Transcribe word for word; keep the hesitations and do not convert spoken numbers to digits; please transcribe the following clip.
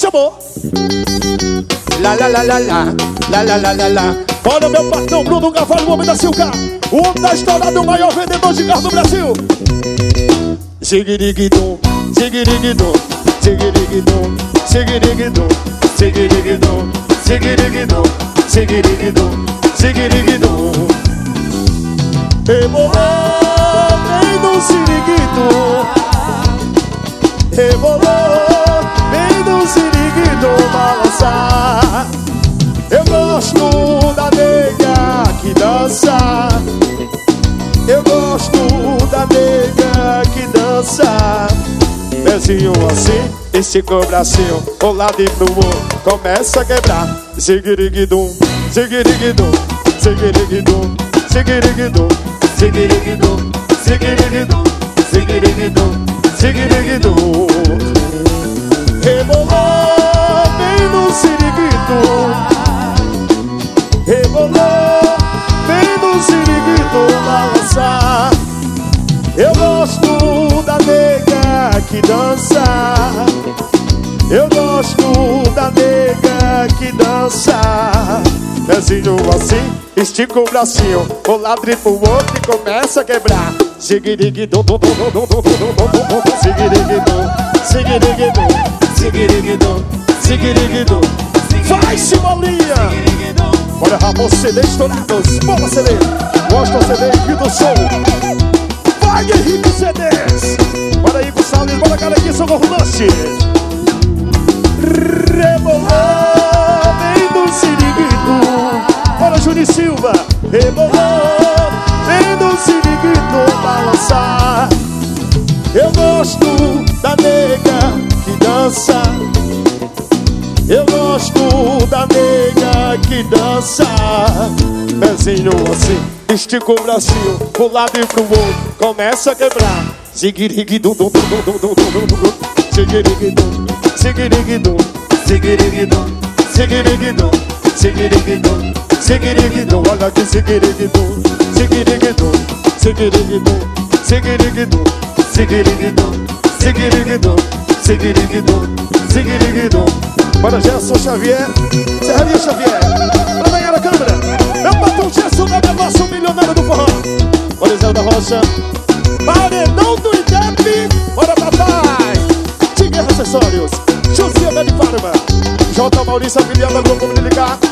chamou. Lá, lá, lá, lá, lá, lá, lá, lá, lá, lá. Olha meu patrão Bruno Carvalho, o homem da Silca, o homem da estrada, o maior vendedor de carro do Brasil. Ziguiriguidum, ziguiriguidum, ziguiriguidum, ziguiriguidum, ziguiriguidum, ziguiriguidum, ziguiriguidum, ziguiriguidum. Rebolou, vem no siriguido. Rebolou, vem no siriguido balançar. Eu gosto da nega que dança. Eu gosto da nega que dança. Pezinho assim, estica o bracinho, um lado e pro outro, começa a quebrar. Ziguiriguidum, ziguiriguidum, ziguiriguidum, ziguiriguidum, ziguiriguidum, ziguiriguidum, ziguiriguidum, ziguiriguidum. Rebolou, vem no siriguido. Rebolou, vem no siriguido balançar. Eu gosto da nega que dança. Eu gosto da nega que dança. Pezinho assim, estica o bracinho, um lado e pro outro e começa a quebrar. Ziguiriguidum, ziguiriguidum, ziguiriguidum, ziguiriguidum, ziguiriguidum. Vai, Simolinha! Olha, Ramon C D estourados, bola C D, gosta C D aqui do som. Vai, Henrique C Ds! Bora aí com o Salles, bora cara aqui, Socorro Lanche. Rebolou, vem do siriguido. Bora, Júnior Silva. Rebolou, vem do siriguido balançar. Eu gosto da nega que dança. Eu gosto da nega que dança. Pezinho assim, estica o bracinho, pro lado e pro outro, começa a quebrar. Ziguiriguidum, dum, dum, dum, dum, dum, dum, dum. Ziguiriguidum, ziguiriguidum, ziguiriguidum, ziguiriguidum, ziguiriguidum, ziguiriguidum. Olha aqui, ziguiriguidum, ziguiriguidum, ziguiriguidum, ziguiriguidum, ziguiriguidum, ziguiriguidum, ziguiriguidum, ziguiriguidum. Bora, Gerson Xavier, Serraria Xavier. Pra ganhar a câmera, meu patrão Gerson da negócio milionário do forró. Olha, Zé da Rocha, Paredão do I D E P. Bora, papai. Tiguerra Acessórios, José de Parma, J. Maurício Aviliano, Grupo Militar.